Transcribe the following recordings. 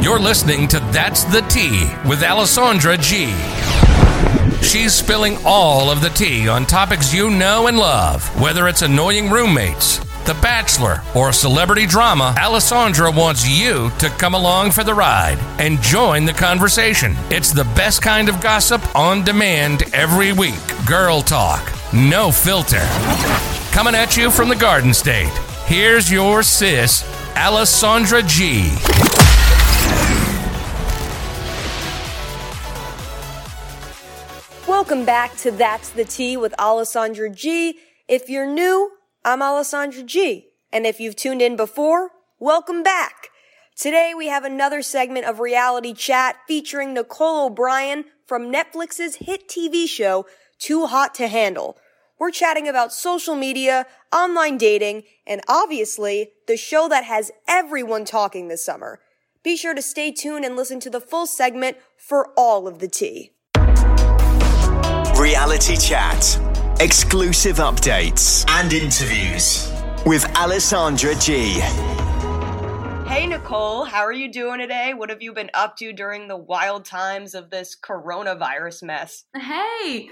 You're listening to That's the Tea with Alessandra G. She's spilling all of the tea on topics you know and love. Whether it's annoying roommates, The Bachelor, or celebrity drama, Alessandra wants you to come along for the ride and join the conversation. It's the best kind of gossip on demand every week. Girl talk, no filter. Coming at you from the Garden State, here's your sis, Alessandra G. Welcome back to That's the Tea with Alessandra G. If you're new, I'm Alessandra G. And if you've tuned in before, welcome back. Today we have another segment of reality chat featuring Nicole O'Brien from Netflix's hit TV show, Too Hot to Handle. We're chatting about social media, online dating, and obviously the show that has everyone talking this summer. Be sure to stay tuned and listen to the full segment for all of the tea. Reality chat, exclusive updates, and interviews with Alessandra G. Hey Nicole, how are you doing today? What have you been up to during the wild times of this coronavirus mess? Hey,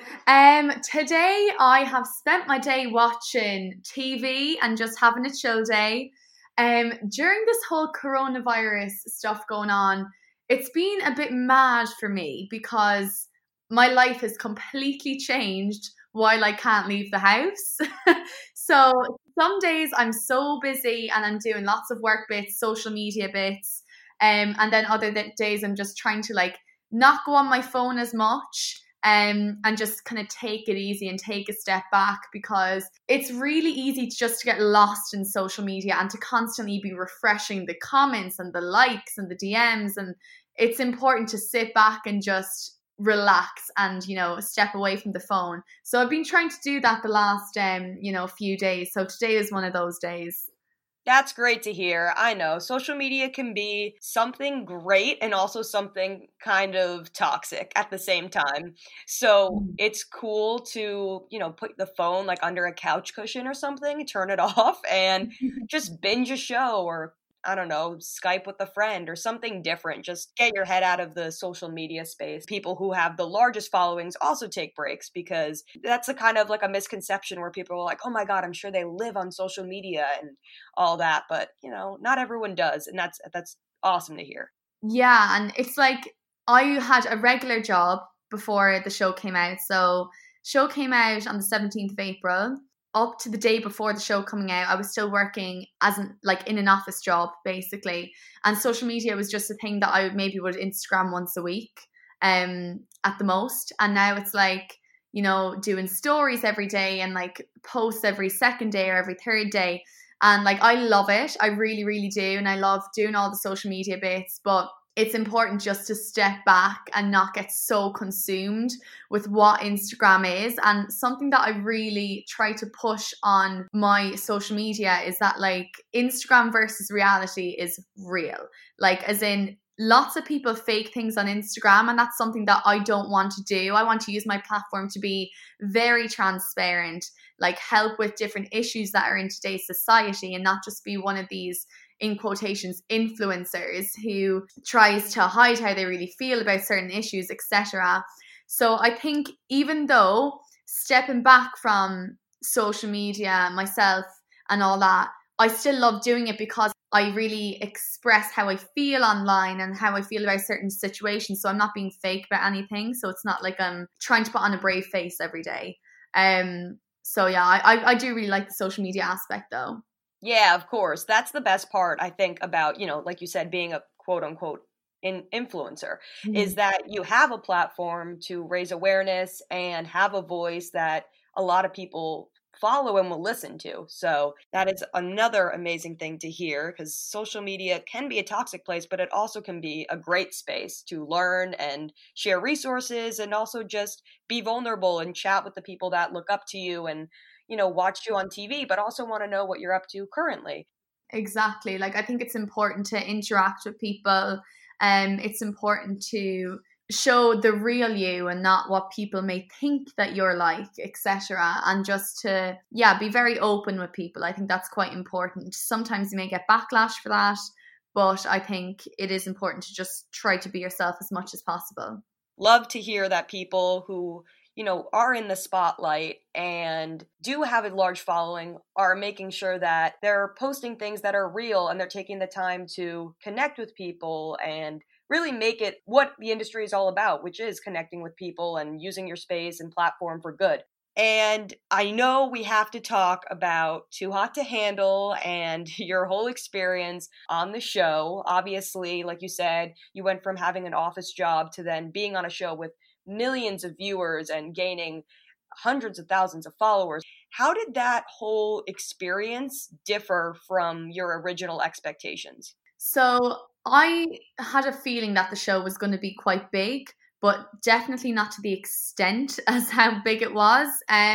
today I have spent my day watching TV and just having a chill day. During this whole coronavirus stuff going on, it's been a bit mad for me because my life has completely changed while I can't leave the house. So some days I'm so busy and I'm doing lots of work bits, social media bits, and then other days I'm just trying to not go on my phone as much and just kind of take it easy and take a step back, because it's really easy to get lost in social media and to constantly be refreshing the comments and the likes and the DMs, and it's important to sit back and just relax and step away from the phone. So I've been trying to do that the last few days. So today is one of those days. That's great to hear. I know social media can be something great and also something kind of toxic at the same time. So it's cool to, put the phone under a couch cushion or something, turn it off and just binge a show, or I don't know, Skype with a friend or something different. Just get your head out of the social media space. People who have the largest followings also take breaks, because that's a kind of a misconception where people are like, oh my God, I'm sure they live on social media and all that. But, not everyone does. And that's awesome to hear. Yeah. And it's I had a regular job before the show came out. So show came out on the 17th of April. Up to the day before the show coming out, I was still working as in an office job, basically. And social media was just a thing that I maybe would Instagram once a week at the most. And now it's doing stories every day and posts every second day or every third day. And I love it. I really, really do. And I love doing all the social media bits. But it's important just to step back and not get so consumed with what Instagram is. And something that I really try to push on my social media is that Instagram versus reality is real. As in, lots of people fake things on Instagram, and that's something that I don't want to do. I want to use my platform to be very transparent, help with different issues that are in today's society, and not just be one of these, in quotations, influencers who tries to hide how they really feel about certain issues, etc. So I think even though stepping back from social media myself and all that, I still love doing it because I really express how I feel online and how I feel about certain situations. So I'm not being fake about anything. So it's not like I'm trying to put on a brave face every day. So yeah, I do really like the social media aspect though. Yeah, of course. That's the best part, I think, about, like you said, being a quote unquote influencer, is that you have a platform to raise awareness and have a voice that a lot of people follow and will listen to. So that is another amazing thing to hear, because social media can be a toxic place, but it also can be a great space to learn and share resources, and also just be vulnerable and chat with the people that look up to you and watch you on TV, but also want to know what you're up to currently. Exactly. I think it's important to interact with people. It's important to show the real you and not what people may think that you're like, etc. And just to, be very open with people. I think that's quite important. Sometimes you may get backlash for that, but I think it is important to just try to be yourself as much as possible. Love to hear that people who, are in the spotlight and do have a large following are making sure that they're posting things that are real and they're taking the time to connect with people and really make it what the industry is all about, which is connecting with people and using your space and platform for good. And I know we have to talk about Too Hot to Handle and your whole experience on the show. Obviously, like you said, you went from having an office job to then being on a show with millions of viewers and gaining hundreds of thousands of followers. How did that whole experience differ from your original expectations? So I had a feeling that the show was going to be quite big, but definitely not to the extent as how big it was.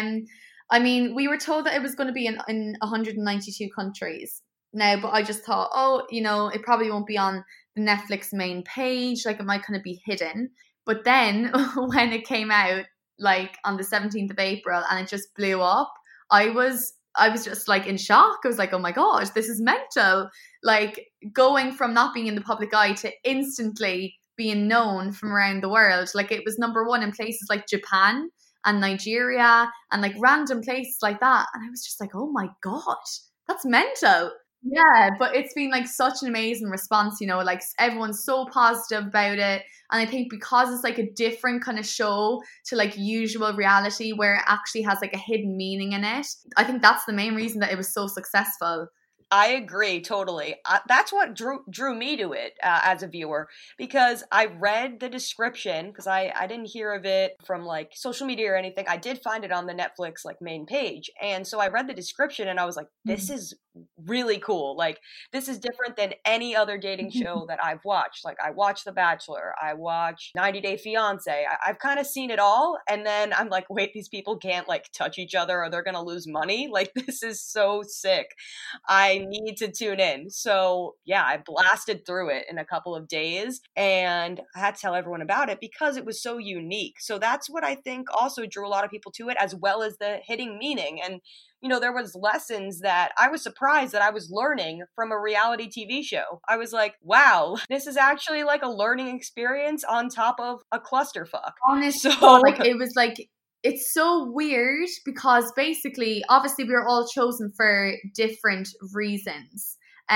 I mean, we were told that it was going to be in 192 countries now, but I just thought, it probably won't be on the Netflix main page, like it might kind of be hidden. But then when it came out, like on the 17th of April, and it just blew up, I was just like in shock. I was like, oh my gosh, this is mental. Like going from not being in the public eye to instantly being known from around the world. Like it was number one in places like Japan and Nigeria and like random places like that. And I was just like, oh my God, that's mental. Yeah, but it's been like such an amazing response, like everyone's so positive about it. And I think because it's like a different kind of show to like usual reality where it actually has like a hidden meaning in it, I think that's the main reason that it was so successful. I agree totally. That's what drew me to it as a viewer, because I read the description, because I didn't hear of it from like social media or anything. I did find it on the Netflix like main page. And so I read the description and I was like, this is really cool. Like this is different than any other dating show that I've watched. Like I watched The Bachelor, I watched 90 Day Fiance. I've kind of seen it all. And then I'm like, wait, these people can't like touch each other or they're going to lose money. Like this is so sick. I need to tune in. So yeah, I blasted through it in a couple of days and I had to tell everyone about it because it was so unique. So that's what I think also drew a lot of people to it, as well as the hidden meaning. And there was lessons that I was surprised that I was learning from a reality TV show. I was like, wow, this is actually like a learning experience on top of a clusterfuck. Honestly, like it was like, it's so weird because basically, obviously we were all chosen for different reasons.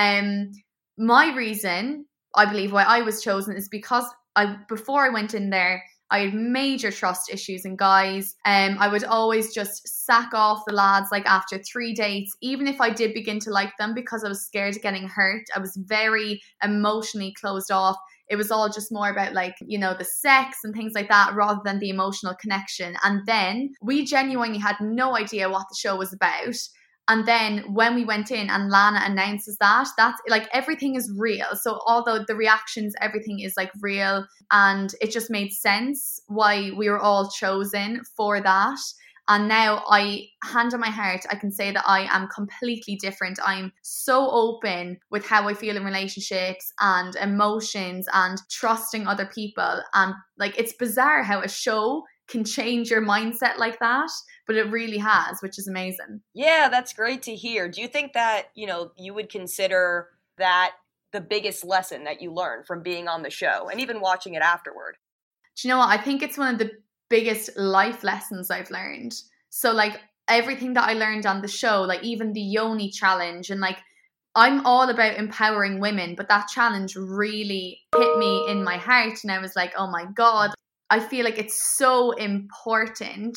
My reason, I believe why I was chosen is because before I went in there, I had major trust issues in guys. I would always just sack off the lads like after 3 dates, even if I did begin to like them, because I was scared of getting hurt. I was very emotionally closed off. It was all just more about like, the sex and things like that rather than the emotional connection. And then we genuinely had no idea what the show was about. And then when we went in and Lana announces that's like everything is real. So although the reactions, everything is like real, and it just made sense why we were all chosen for that. And now hand on my heart, I can say that I am completely different. I'm so open with how I feel in relationships and emotions and trusting other people. And like, it's bizarre how a show can change your mindset like that, but it really has, which is amazing. Yeah, that's great to hear. Do you think that, you would consider that the biggest lesson that you learned from being on the show and even watching it afterward? Do you know what? I think it's one of the biggest life lessons I've learned. So like everything that I learned on the show, like even the Yoni challenge, and like I'm all about empowering women, but that challenge really hit me in my heart. And I was like, oh my God, I feel like it's so important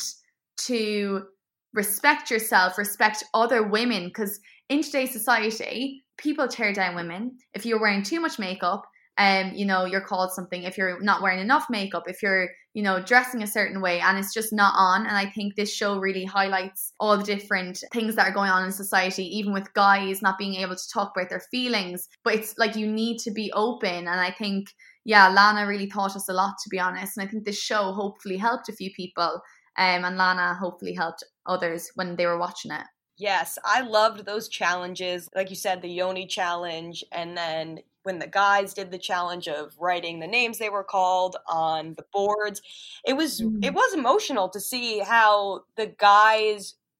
to respect yourself, respect other women, because in today's society, people tear down women. If you're wearing too much makeup, you're called something. If you're not wearing enough makeup, if you're, dressing a certain way, and it's just not on. And I think this show really highlights all the different things that are going on in society, even with guys not being able to talk about their feelings. But it's like, you need to be open. And I think, yeah, Lana really taught us a lot, to be honest. And I think this show hopefully helped a few people. And Lana hopefully helped others when they were watching it. Yes, I loved those challenges. Like you said, the Yoni challenge, and then when the guys did the challenge of writing the names they were called on the boards, it was emotional to see how the guys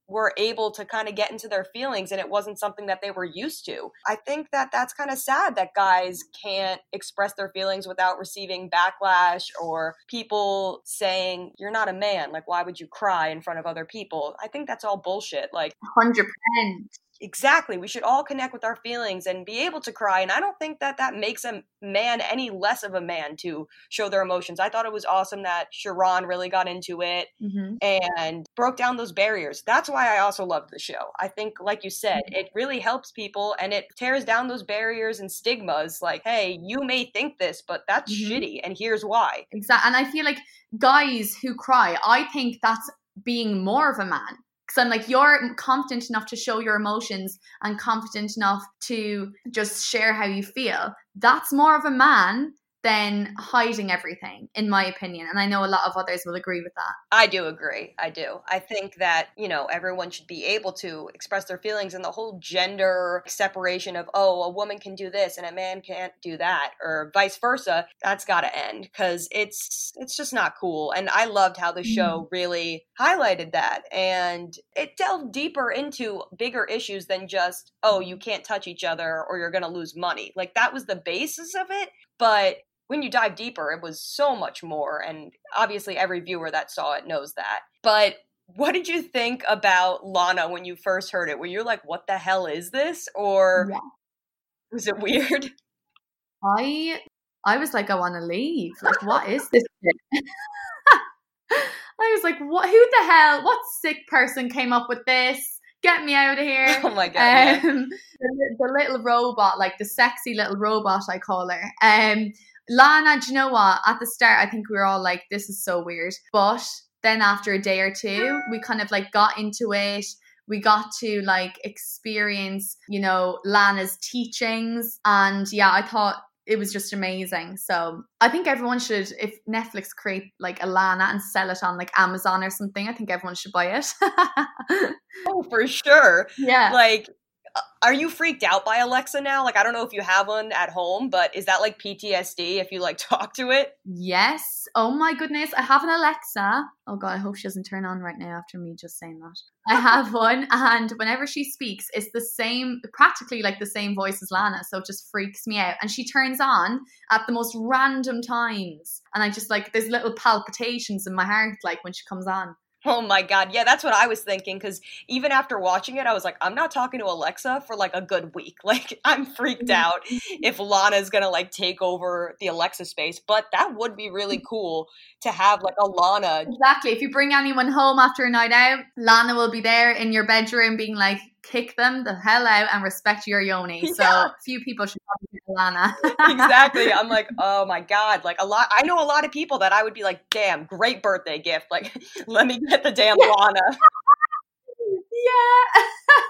were able to kind of get into their feelings and it wasn't something that they were used to. I think that that's kind of sad that guys can't express their feelings without receiving backlash or people saying, you're not a man. Like, why would you cry in front of other people? I think that's all bullshit. Like, 100%. Exactly. We should all connect with our feelings and be able to cry. And I don't think that that makes a man any less of a man to show their emotions. I thought it was awesome that Sharon really got into it and broke down those barriers. That's why I also loved the show. I think, like you said, it really helps people and it tears down those barriers and stigmas. Like, hey, you may think this, but that's shitty. And here's why. Exactly. And I feel like guys who cry, I think that's being more of a man. Because I'm like, you're confident enough to show your emotions and confident enough to just share how you feel. That's more of a man than hiding everything, in my opinion. And I know a lot of others will agree with that. I do agree. I do. I think that, you know, everyone should be able to express their feelings, and the whole gender separation of, oh, a woman can do this and a man can't do that, or vice versa, that's got to end, because it's just not cool. And I loved how the show really highlighted that, and it delved deeper into bigger issues than just, oh, you can't touch each other or you're going to lose money. Like, that was the basis of it. But when you dive deeper, it was so much more. And obviously every viewer that saw it knows that. But what did you think about Lana when you first heard it? Were you like, what the hell is this? Or was it weird? I was like, I want to leave. Like, what is this? I was like, what? Who the hell? What sick person came up with this? Get me out of here. Oh my God. The little robot, like the sexy little robot, I call her. Lana, do you know what? At the start, I think we were all like, this is so weird. But then after a day or two, we kind of like got into it. We got to like experience, you know, Lana's teachings. And yeah, I thought it was just amazing. So I think everyone should, if Netflix create like a Lana and sell it on like Amazon or something, I think everyone should buy it. Oh, for sure. Yeah. Like, are you freaked out by Alexa now? Like, I don't know if you have one at home, but is that like PTSD if you like talk to it? Yes. Oh my goodness. I have an Alexa. Oh God, I hope she doesn't turn on right now after me just saying that. I have one, and whenever she speaks, it's the same, practically like the same voice as Lana. So it just freaks me out. And she turns on at the most random times. And I just like, there's little palpitations in my heart, like when she comes on. Oh my God. Yeah, that's what I was thinking. Because even after watching it, I was like, I'm not talking to Alexa for like a good week. Like, I'm freaked out if Lana's going to like take over the Alexa space. But that would be really cool to have like a Lana. Exactly. If you bring anyone home after a night out, Lana will be there in your bedroom being like, kick them the hell out and respect your yoni. So few people should probably be Lana. Exactly. I'm like, oh my God. Like I know a lot of people that I would be like, damn, great birthday gift. Like, let me get the damn Lana. Yeah.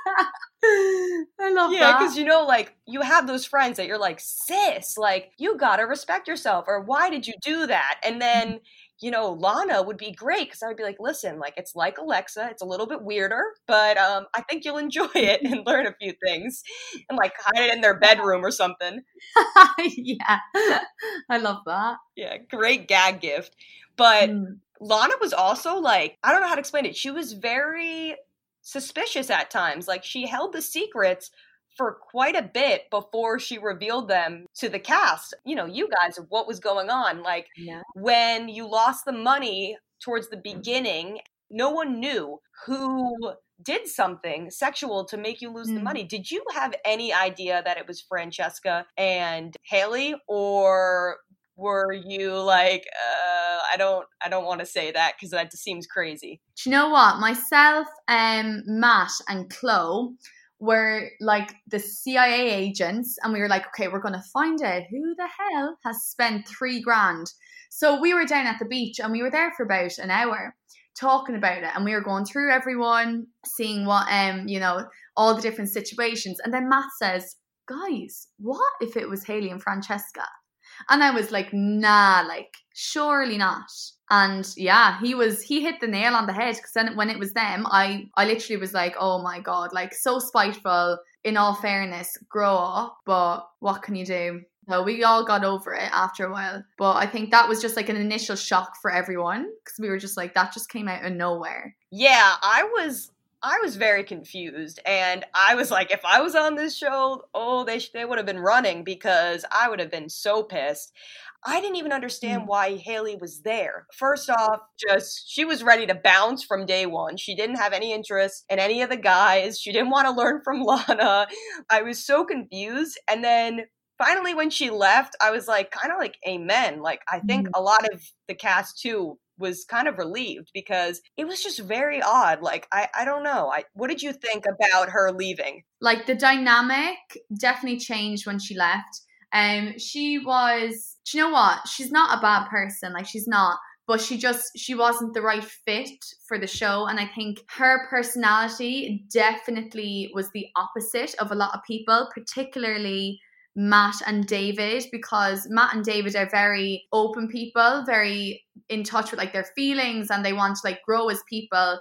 I love that. Yeah, because you know, like, you have those friends that you're like, sis, like, you gotta respect yourself, or why did you do that? And then, you know, Lana would be great, because I would be like, listen, like, it's like Alexa, it's a little bit weirder, but I think you'll enjoy it and learn a few things, and like hide it in their bedroom or something. Yeah, I love that. Yeah, great gag gift. But Lana was also like, I don't know how to explain it. She was very suspicious at times. Like, she held the secrets for quite a bit before she revealed them to the cast. You know, you guys, what was going on? Like, when you lost the money towards the beginning, no one knew who did something sexual to make you lose the money. Did you have any idea that it was Francesca and Haley, or were you like, I don't want to say that because that just seems crazy? Do you know what? Myself, Matt and Chloe were like the CIA agents, and we were like, okay, we're going to find out who the hell has spent $3,000. So we were down at the beach and we were there for about an hour talking about it, and we were going through everyone, seeing what, you know, all the different situations. And then Matt says, guys, what if it was Haley and Francesca? And I was like, nah, like, surely not. And yeah, he hit the nail on the head, because then when it was them, I literally was like, oh my God, like, so spiteful. In all fairness, grow up, but what can you do? So we all got over it after a while. But I think that was just like an initial shock for everyone, because we were just like, that just came out of nowhere. Yeah, I was I was very confused, and I was like, if I was on this show, they would have been running because I would have been so pissed. I didn't even understand why Haley was there. First off, just she was ready to bounce from day one. She didn't have any interest in any of the guys. She didn't want to learn from Lana. I was so confused. And then finally when she left, I was like, kind of like, amen. Like, I think a lot of the cast too was kind of relieved because it was just very odd. Like, I don't know. What did you think about her leaving? Like, the dynamic definitely changed when she left. She was, do you know what? She's not a bad person. Like, she's not, but she wasn't the right fit for the show. And I think her personality definitely was the opposite of a lot of people, particularly Matt and David, because Matt and David are very open people, very in touch with like their feelings, and they want to like grow as people.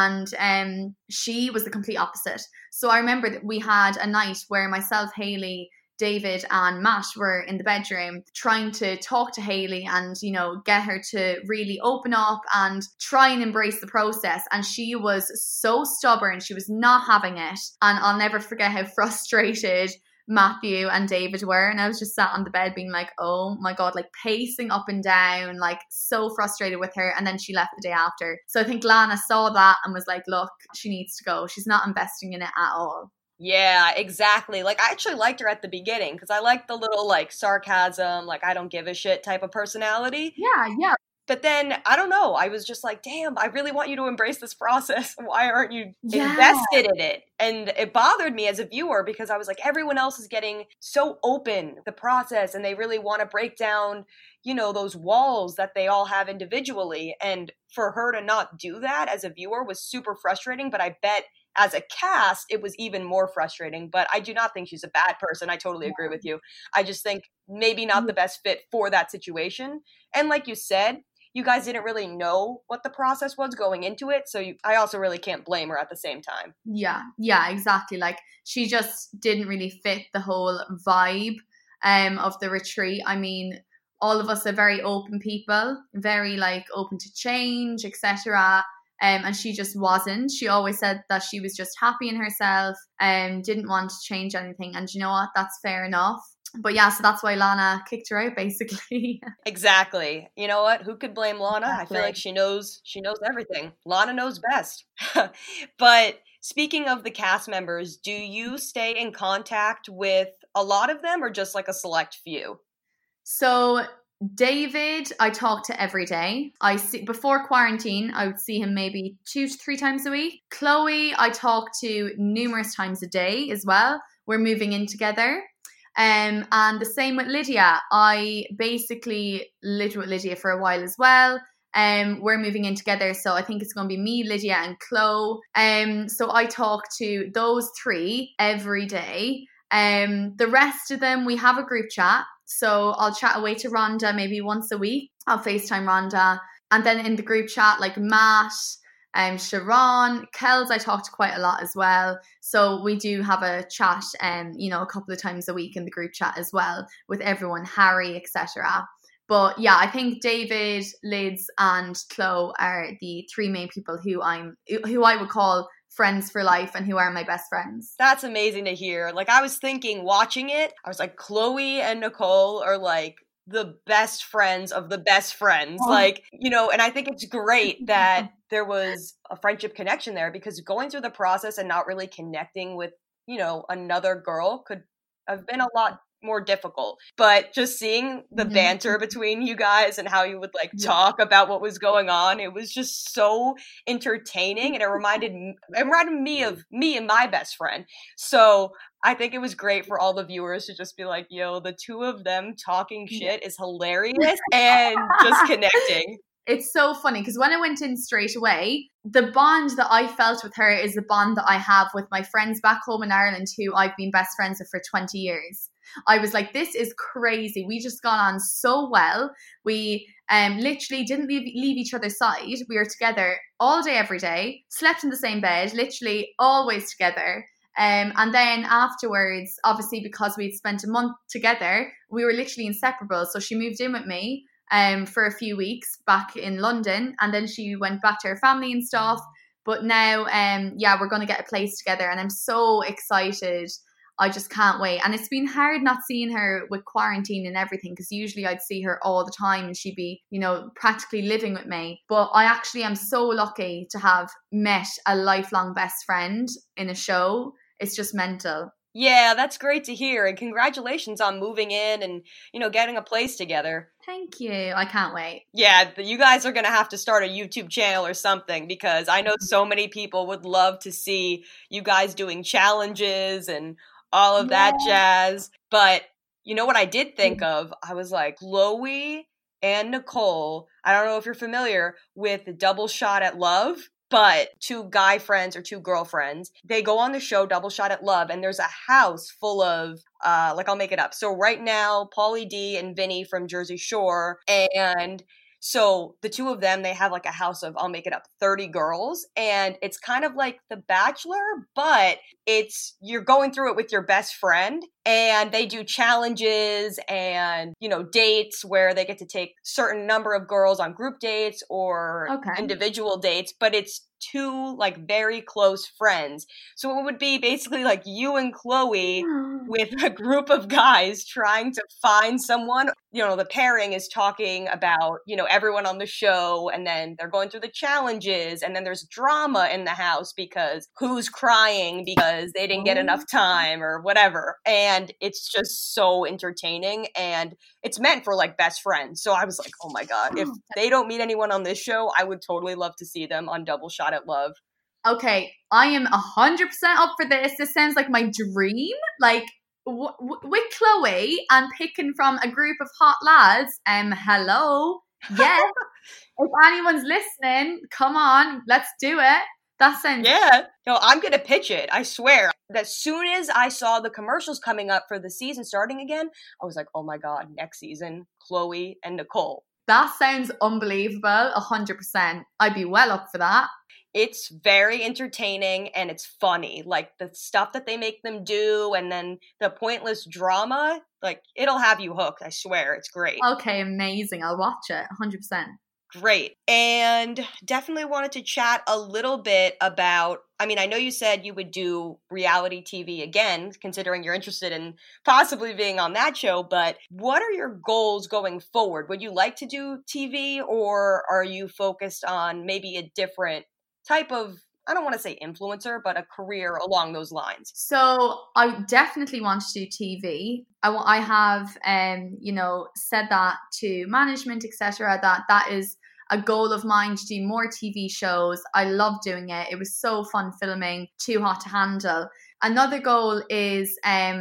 And she was the complete opposite. So I remember that we had a night where myself, Haley, David and Matt were in the bedroom trying to talk to Haley and, you know, get her to really open up and try and embrace the process. And she was so stubborn. She was not having it. And I'll never forget how frustrated Matthew and David were. And I was just sat on the bed being like, oh my God, like pacing up and down, like so frustrated with her. And then she left the day after. So I think Lana saw that and was like, look, she needs to go. She's not investing in it at all. Yeah, exactly. Like, I actually liked her at the beginning because I liked the little, like, sarcasm, like, I don't give a shit type of personality. Yeah. But then, I don't know, I was just like, damn, I really want you to embrace this process. Why aren't you invested in it? And it bothered me as a viewer because I was like, everyone else is getting so open, the process, and they really want to break down, you know, those walls that they all have individually. And for her to not do that as a viewer was super frustrating, but I bet as a cast, it was even more frustrating. But I do not think she's a bad person. I totally agree with you. I just think maybe not the best fit for that situation. And like you said, you guys didn't really know what the process was going into it. So I also really can't blame her at the same time. Yeah, exactly. Like, she just didn't really fit the whole vibe of the retreat. I mean, all of us are very open people, very like open to change, etc. And she just wasn't. She always said that she was just happy in herself and didn't want to change anything. And you know what? That's fair enough. But yeah, so that's why Lana kicked her out, basically. Exactly. You know what? Who could blame Lana? Exactly. I feel like she knows everything. Lana knows best. But speaking of the cast members, do you stay in contact with a lot of them or just like a select few? So David, I talk to every day. I see before quarantine, I would see him maybe 2 to 3 times a week. Chloe, I talk to numerous times a day as well. We're moving in together. And the same with Lydia. I basically lived with Lydia for a while as well. We're moving in together, so I think it's going to be me, Lydia, and Chloe. So I talk to those 3 every day. The rest of them, we have a group chat. So I'll chat away to Rhonda maybe once a week. I'll FaceTime Rhonda. And then in the group chat, like Matt, Sharon, Kels, I talk to quite a lot as well. So we do have a chat, a couple of times a week in the group chat as well with everyone, Harry, etc. But yeah, I think David, Liz, and Chloe are the 3 main people who I would call friends for life and who are my best friends. That's amazing to hear. Like, I was thinking, watching it, I was like, Chloe and Nicole are like the best friends of the best friends. Like, and I think it's great that there was a friendship connection there, because going through the process and not really connecting with, another girl could have been a lot more difficult. But just seeing the banter between you guys and how you would talk about what was going on, it was just so entertaining, and it reminded me of me and my best friend. So I think it was great for all the viewers to just be like, yo, the 2 of them talking shit is hilarious and just connecting. It's so funny because when I went in straight away, the bond that I felt with her is the bond that I have with my friends back home in Ireland who I've been best friends with for 20 years. I was like, this is crazy. We just got on so well. We literally didn't leave each other's side. We were together all day, every day, slept in the same bed, literally always together. And then afterwards, obviously, because we'd spent a month together, we were literally inseparable. So she moved in with me for a few weeks back in London, and then she went back to her family and stuff. But now, we're going to get a place together, and I'm so excited. I just can't wait. And it's been hard not seeing her with quarantine and everything, because usually I'd see her all the time and she'd be, practically living with me. But I actually am so lucky to have met a lifelong best friend in a show. It's just mental. Yeah, that's great to hear. And congratulations on moving in and, getting a place together. Thank you. I can't wait. Yeah, you guys are going to have to start a YouTube channel or something, because I know so many people would love to see you guys doing challenges and all of that jazz. But you know what I did think of? I was like, Chloe and Nicole, I don't know if you're familiar with Double Shot at Love, but two guy friends or two girlfriends, they go on the show Double Shot at Love, and there's a house full of, I'll make it up. So right now, Pauly D and Vinny from Jersey Shore, and so the two of them, they have like a house of, I'll make it up, 30 girls. And it's kind of like The Bachelor, but you're going through it with your best friend. And they do challenges and, dates where they get to take certain number of girls on group dates or individual dates. But it's two like very close friends. So it would be basically like you and Chloe with a group of guys trying to find someone. The pairing is talking about, everyone on the show, and then they're going through the challenges, and then there's drama in the house because who's crying because they didn't get enough time or whatever. And it's just so entertaining, and it's meant for like best friends. So I was like, oh my God, if they don't meet anyone on this show, I would totally love to see them on Double Shot at Love. Okay, I am 100% up for this. This sounds like my dream. Like, with Chloe and picking from a group of hot lads. Hello. Yes. If anyone's listening, come on, let's do it. That sounds... Yeah. No, I'm going to pitch it. I swear. As soon as I saw the commercials coming up for the season starting again, I was like, oh my God, next season, Chloe and Nicole. That sounds unbelievable. 100%. I'd be well up for that. It's very entertaining and it's funny. Like the stuff that they make them do, and then the pointless drama, like it'll have you hooked. I swear. It's great. Okay, amazing. I'll watch it. 100%. Great. And definitely wanted to chat a little bit about, I know you said you would do reality TV again, considering you're interested in possibly being on that show, but what are your goals going forward? Would you like to do TV, or are you focused on maybe a different type of, I don't want to say influencer, but a career along those lines? So I definitely want to do TV. I have, said that to management, etc. That is a goal of mine, to do more TV shows. I love doing it. It was so fun filming Too Hot to Handle. Another goal is,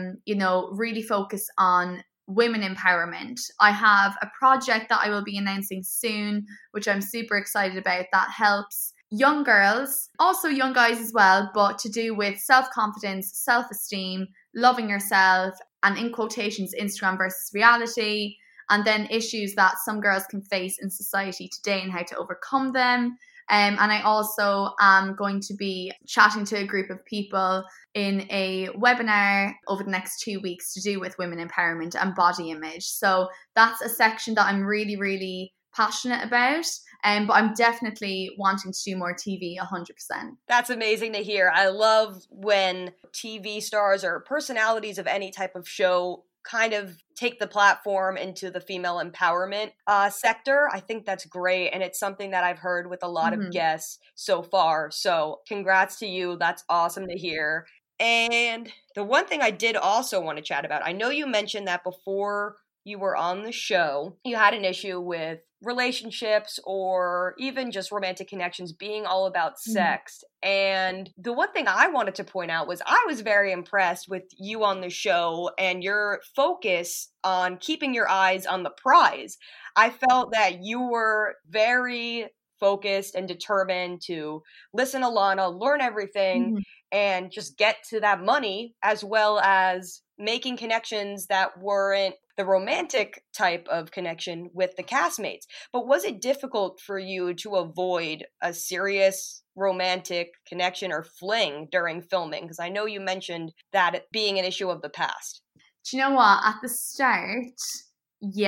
really focus on women empowerment. I have a project that I will be announcing soon, which I'm super excited about, that helps young girls, also young guys as well, but to do with self-confidence, self-esteem, loving yourself, and in quotations, Instagram versus reality, and then issues that some girls can face in society today and how to overcome them. And I also am going to be chatting to a group of people in a webinar over the next 2 weeks to do with women empowerment and body image. So that's a section that I'm really, really passionate about. But I'm definitely wanting to do more TV, 100%. That's amazing to hear. I love when TV stars or personalities of any type of show kind of take the platform into the female empowerment sector. I think that's great. And it's something that I've heard with a lot of guests so far. So congrats to you. That's awesome to hear. And the one thing I did also want to chat about, I know you mentioned that before you were on the show, you had an issue with relationships or even just romantic connections being all about sex. And the one thing I wanted to point out was I was very impressed with you on the show and your focus on keeping your eyes on the prize. I felt that you were very focused and determined to listen to Lana, learn everything, and just get to that money, as well as making connections that weren't the romantic type of connection with the castmates. But was it difficult for you to avoid a serious romantic connection or fling during filming? Because I know you mentioned that it being an issue of the past. Do you know what? At the start, yes,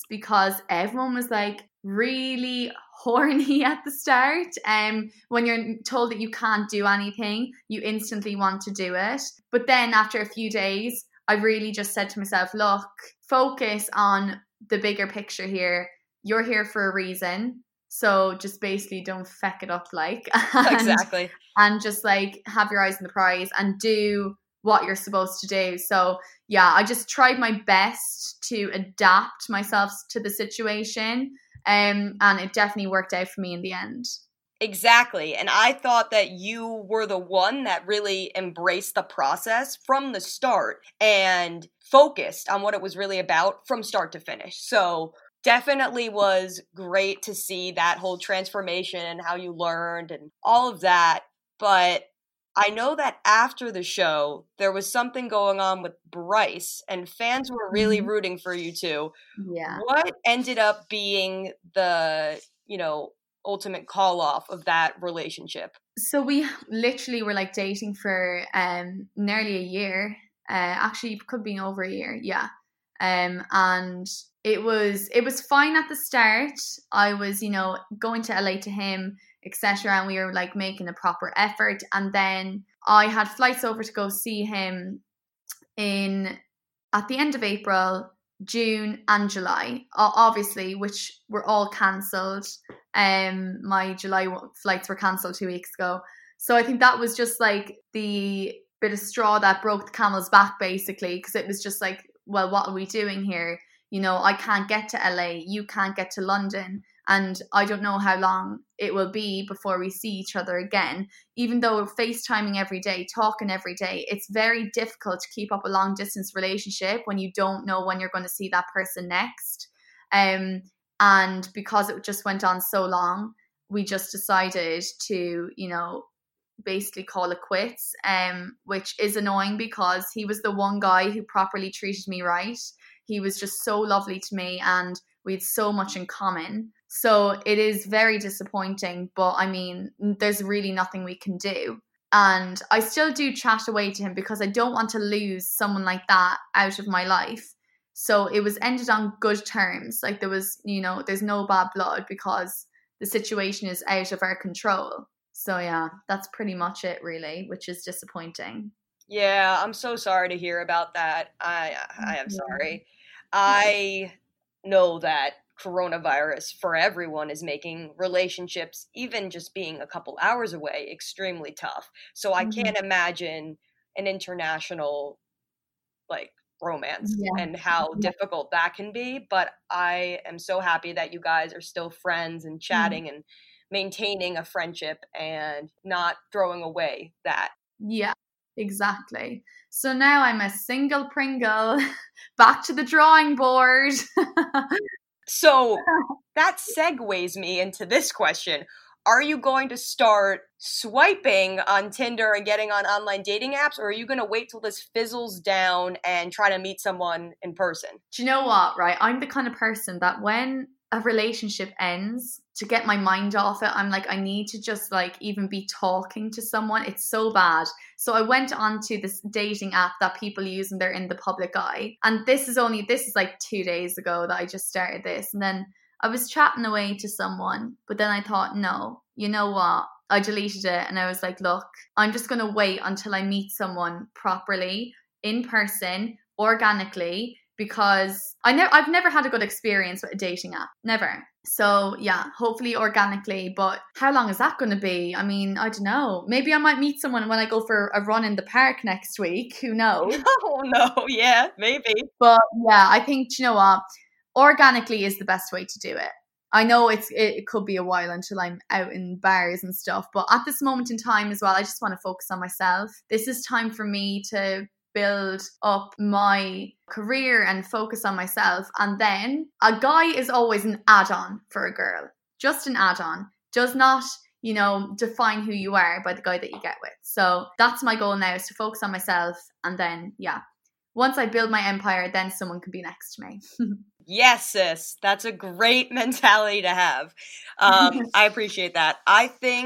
because everyone was like really horny at the start. When you're told that you can't do anything, you instantly want to do it. But then after a few days, I really just said to myself, look, focus on the bigger picture here. You're here for a reason. So just basically don't feck it up exactly. And just like have your eyes on the prize and do what you're supposed to do. So yeah, I just tried my best to adapt myself to the situation. And it definitely worked out for me in the end. Exactly. And I thought that you were the one that really embraced the process from the start and focused on what it was really about from start to finish. So definitely was great to see that whole transformation and how you learned and all of that. But I know that after the show, there was something going on with Bryce and fans were really rooting for you too. Yeah. What ended up being the, ultimate call off of that relationship? So we literally were like dating for nearly a year. Actually, it could be over a year. Yeah. And it was fine at the start. I was, going to LA to him, etc. And we were like making a proper effort. And then I had flights over to go see him at the end of April, June and July, obviously, which were all cancelled. My July flights were cancelled 2 weeks ago. So I think that was just like the bit of straw that broke the camel's back, basically, because it was just like, well, what are we doing here? I can't get to LA, you can't get to London, and I don't know how long it will be before we see each other again. Even though we're FaceTiming every day, talking every day, it's very difficult to keep up a long distance relationship when you don't know when you're going to see that person next. And because it just went on so long, we just decided to, basically call it quits, which is annoying because he was the one guy who properly treated me right. He was just so lovely to me and we had so much in common. So it is very disappointing, but I mean, there's really nothing we can do. And I still do chat away to him because I don't want to lose someone like that out of my life. So it was ended on good terms. Like there was, there's no bad blood because the situation is out of our control. So yeah, that's pretty much it really, which is disappointing. Yeah, I'm so sorry to hear about that. I am sorry. I know that coronavirus for everyone is making relationships, even just being a couple hours away, extremely tough. So I can't imagine an international romance and how difficult that can be. But I am so happy that you guys are still friends and chatting and maintaining a friendship and not throwing away that. Yeah, exactly. So now I'm a single Pringle, back to the drawing board. So that segues me into this question. Are you going to start swiping on Tinder and getting on online dating apps, or are you going to wait till this fizzles down and try to meet someone in person? Do you know what, right? I'm the kind of person that when a relationship ends, to get my mind off it, I'm like, I need to just even be talking to someone. It's so bad. So I went on to this dating app that people use and they're in the public eye. And this is 2 days ago that I just started this. And then I was chatting away to someone, but then I thought, no, you know what? I deleted it and I was like, look, I'm just going to wait until I meet someone properly, in person, organically, because I've never had a good experience with a dating app. Never. So yeah, hopefully organically, but how long is that going to be? I mean, I don't know. Maybe I might meet someone when I go for a run in the park next week. Who knows? Oh no, yeah, maybe. But yeah, I think, you know what? Organically is the best way to do it. I know it could be a while until I'm out in bars and stuff, but at this moment in time as well, I just want to focus on myself. This is time for me to build up my career and focus on myself. And then a guy is always an add-on for a girl. Just an add-on. Does not, define who you are by the guy that you get with. So that's my goal now, is to focus on myself. And then, yeah, once I build my empire, then someone can be next to me. Yes, sis. That's a great mentality to have. I appreciate that. I think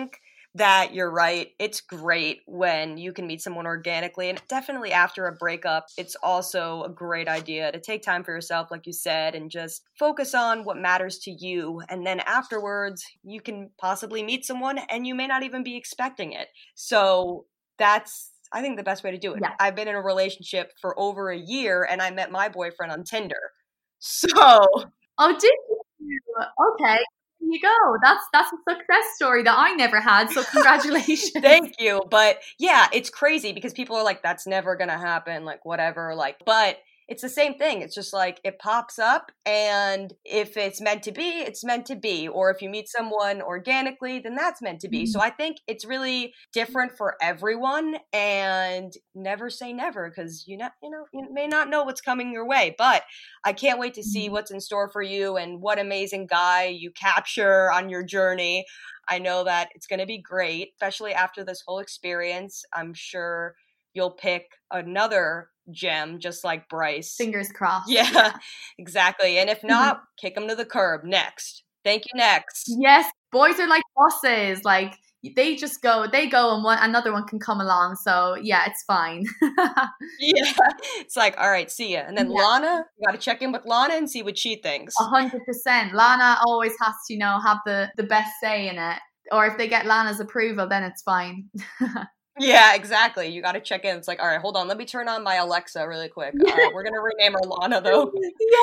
that you're right. It's great when you can meet someone organically, and definitely after a breakup, it's also a great idea to take time for yourself, like you said, and just focus on what matters to you. And then afterwards, you can possibly meet someone and you may not even be expecting it. So that's, I think, the best way to do it. Yeah. I've been in a relationship for over a year and I met my boyfriend on Tinder. So. Oh, did you? Okay. There you go. That's a success story that I never had. So congratulations. Thank you. But yeah, it's crazy because people are like, that's never going to happen. Like, whatever. Like, but it's the same thing. It's just like it pops up, and if it's meant to be, it's meant to be. Or if you meet someone organically, then that's meant to be. So I think it's really different for everyone, and never say never, because you may not know what's coming your way. But I can't wait to see what's in store for you and what amazing guy you capture on your journey. I know that it's going to be great, especially after this whole experience. I'm sure you'll pick another gem just like Bryce. Fingers crossed. Yeah, exactly. And if not, kick them to the curb. Next. Thank you, next. Yes, boys are like buses. Like, they go and another one can come along. So yeah, it's fine. Yeah, it's like, all right, see ya. And then Lana, you got to check in with Lana and see what she thinks. 100%. Lana always has to, have the best say in it. Or if they get Lana's approval, then it's fine. Yeah, exactly. You got to check in. It's like, all right, hold on. Let me turn on my Alexa really quick. We're going to rename her Lana, though.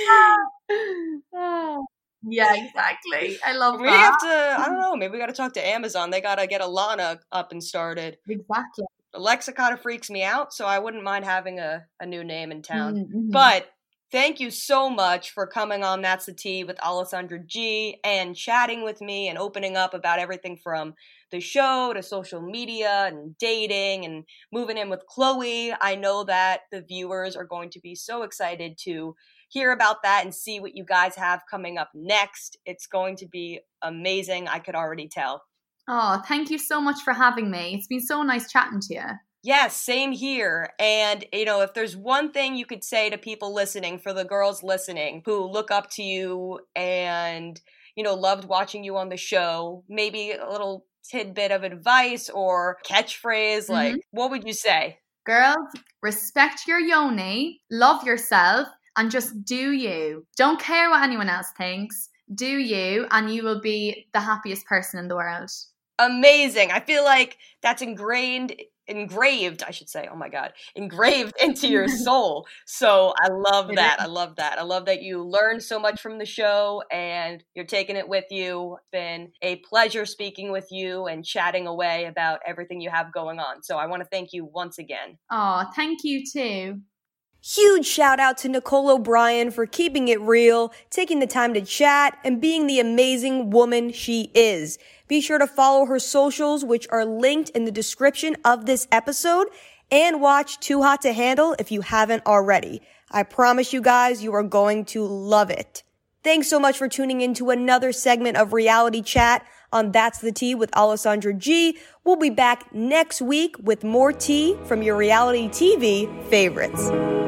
Yeah. Yeah, exactly. I love that. We have to, I don't know, maybe we got to talk to Amazon. They got to get a Lana up and started. Exactly. Alexa kind of freaks me out, so I wouldn't mind having a new name in town. Mm-hmm. But thank you so much for coming on That's the Tea with Alessandra G and chatting with me and opening up about everything from the show to social media and dating and moving in with Chloe. I know that the viewers are going to be so excited to hear about that and see what you guys have coming up next. It's going to be amazing. I could already tell. Oh, thank you so much for having me. It's been so nice chatting to you. Yes, same here. And, if there's one thing you could say to people listening, for the girls listening who look up to you and, loved watching you on the show, maybe a little tidbit of advice or catchphrase, like, what would you say? Girls, respect your yoni, love yourself, and just do you. Don't care what anyone else thinks. Do you, and you will be the happiest person in the world. Amazing. I feel like that's engraved into your soul. So I love that. I love that. I love that you learned so much from the show and you're taking it with you. It's been a pleasure speaking with you and chatting away about everything you have going on. So I want to thank you once again. Oh, thank you too. Huge shout out to Nicole O'Brien for keeping it real, taking the time to chat, and being the amazing woman she is. Be sure to follow her socials, which are linked in the description of this episode, and watch Too Hot to Handle if you haven't already. I promise you guys, you are going to love it. Thanks so much for tuning in to another segment of Reality Chat on That's the Tea with Alessandra G. We'll be back next week with more tea from your reality TV favorites.